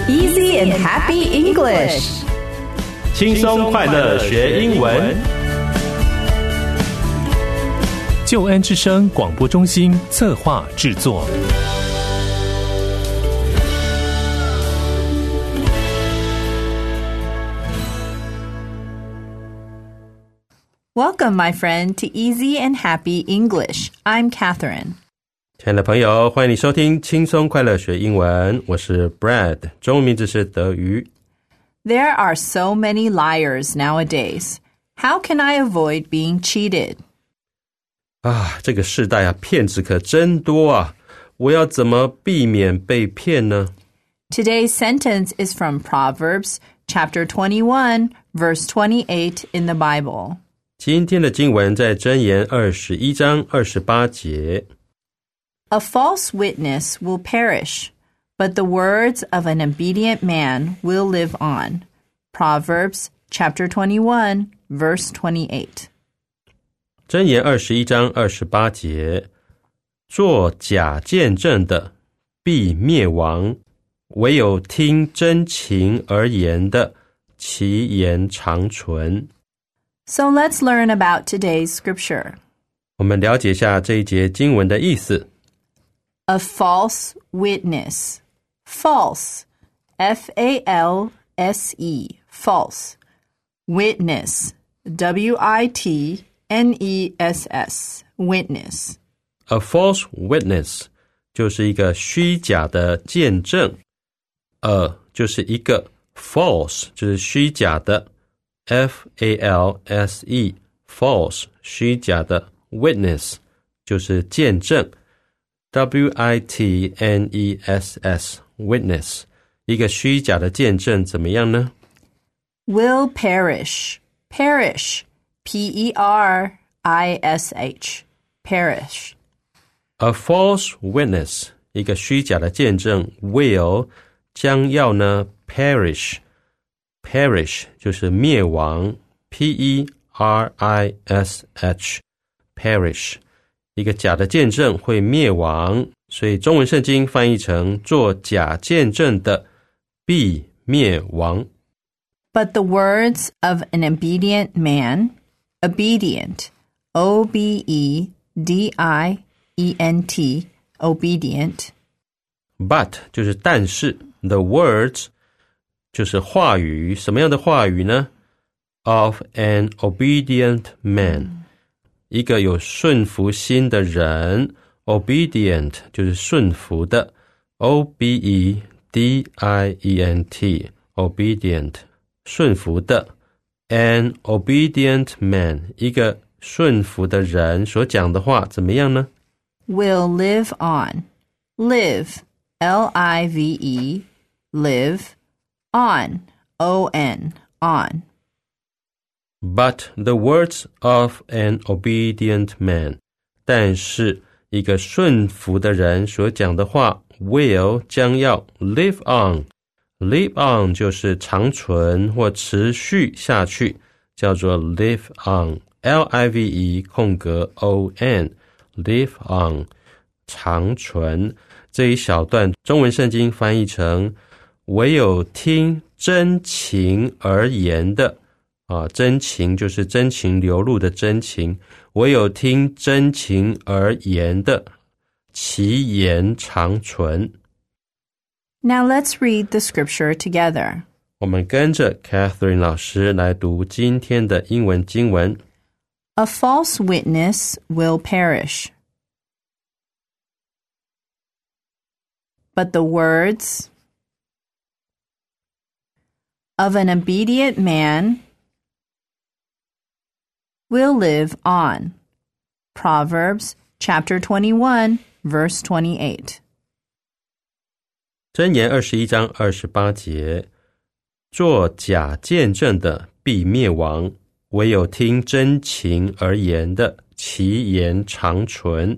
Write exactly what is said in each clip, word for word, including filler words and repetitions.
Easy and happy English. 轻松快乐学英文。 救恩之声广播中心策划制作。 Welcome, my friend, to Easy and Happy English. I'm Catherine. 亲爱的朋友，欢迎你收听轻松快乐学英文，我是 Brad， 中文名字是德瑜。 There are so many liars nowadays. How can I avoid being cheated? 啊，这个世代啊，骗子可真多啊！我要怎么避免被骗呢？ Today's sentence is from Proverbs chapter twenty-one, verse twenty-eight in the Bible. 今天的经文在箴言二十一章二十八节。 A false witness will perish, but the words of an obedient man will live on. Proverbs chapter twenty-one, verse twenty-eight. 箴言二十一章二十八节，做假见证的必灭亡，唯有听真情而言的，其言长存。 So let's learn about today's scripture. 我们了解一下这一节经文的意思。 A false witness. False. F A L S E. False. Witness. W I T N E S S. Witness. A false witness 就是一个虚假的见证。A 就是一个 false 就是虚假的 F A L S E. False 虚假的 witness 就是见证。W I T N E S S, witness, 一个虚假的见证怎么样呢？ Will perish. Perish. P E R I S H. Perish. A false witness, 一个虚假的见证 will, 将要呢 perish. Perish 就是灭亡 P E R I S H. Perish.一个假的见证会灭亡，所以中文圣经翻译成做假见证的必灭亡。 But the words of an obedient man, obedient, O B E D I E N T, obedient. But 就是但是 the words 就是话语，什么样的话语呢？ Of an obedient man.一个有顺服心的人 obedient 就是顺服的 O B E D I E N T obedient 顺服的 An obedient man 一个顺服的人所讲的话怎么样呢？ Will live on. Live, L I V E, live, on, O N, on.But the words of an obedient man 但是一个顺服的人所讲的话 will 将要 live on live on 就是长存或持续下去叫做 live on L I V E 空格 O N live on 长存这一小段中文圣经翻译成唯有听真情而言的啊，真情就是真情流露的真情，唯有听真情而言的，其言长存。 Now let's read the scripture together. 我们跟着 Catherine 老师来读今天的英文经文。 A false witness will perish. But the words of an obedient man will live on. Proverbs chapter twenty-one, verse twenty-eight. 箴言二十一章二十八节，做假见证的必灭亡，唯有听真情而言的，其言长存。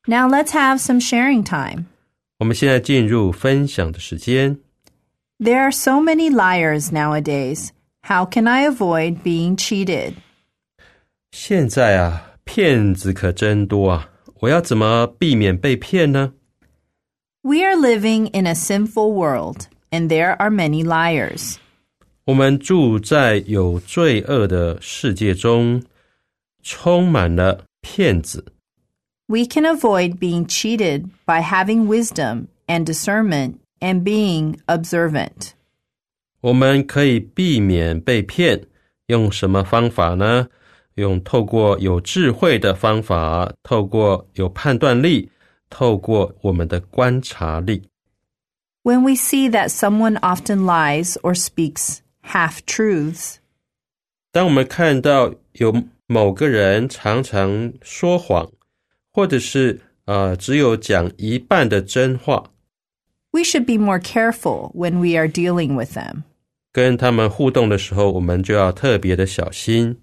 Now let's have some sharing time. 我们现在进入分享的时间。 There are so many liars nowadays. How can I avoid being cheated? 现在啊，骗子可真多啊，我要怎么避免被骗呢？ We are living in a sinful world, and there are many liars. 我们住在有罪恶的世界中，充满了骗子。 We can avoid being cheated by having wisdom and discernment and being observant. 我们可以避免被骗，用什么方法呢？用透过有智慧的方法，透过有判断力，透过我们的观察力。 When we see that someone often lies or speaks half-truths, 当我们看到有某个人常常说谎，或者是呃只有讲一半的真话， we should be more careful when we are dealing with them. 跟他们互动的时候，我们就要特别的小心。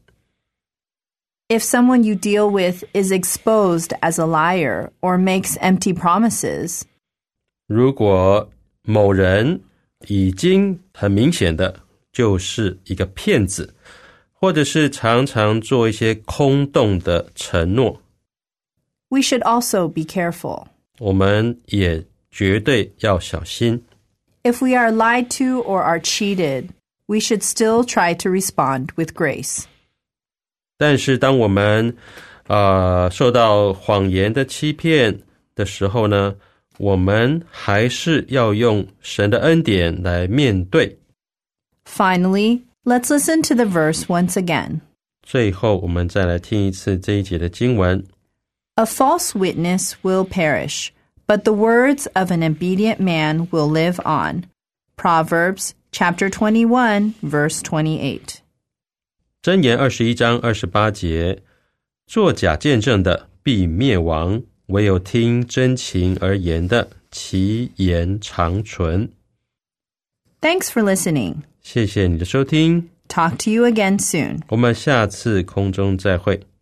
If someone you deal with is exposed as a liar or makes empty promises, 如果某人已经很明显的就是一个骗子，或者是常常做一些空洞的承诺， we should also be careful. 我们也绝对要小心。 If we are lied to or are cheated, we should still try to respond with grace. 但是当我们呃受到谎言的欺骗的时候呢，我们还是要用神的恩典来面对。 Finally, let's listen to the verse once again. 最后我们再来听一次这一节的经文。 A false witness will perish, but the words of an obedient man will live on. Proverbs chapter twenty-one, verse twenty-eight. 箴言二十一章二十八节，作假见证的必灭亡，唯有听真情而言的，其言长存。 Thanks for listening. 谢谢你的收听， Talk to you again soon. 我们下次空中再会。